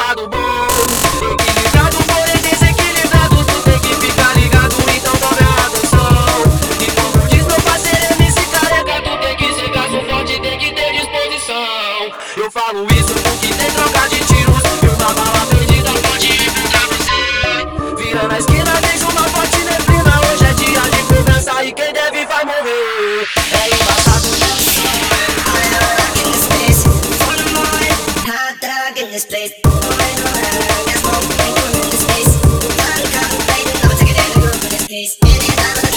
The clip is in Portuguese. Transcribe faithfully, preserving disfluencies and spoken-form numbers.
lado bom. Equilibrado, porém desequilibrado, tu tem que ficar ligado, então tome atenção. E como diz meu parceiro M C Careca, tu tem que ser gasto forte, tem que ter disposição. Eu falo isso porque tem troca de tiros e uma bala perdida pode encontrar você. Vira na esquina, deixa uma forte neblina. Hoje é dia de cobrança e quem deve vai morrer. É embaçado. This place, oh, I know that. There's no point in this space. Gotta contemplate, I'm taking it in the group in this case.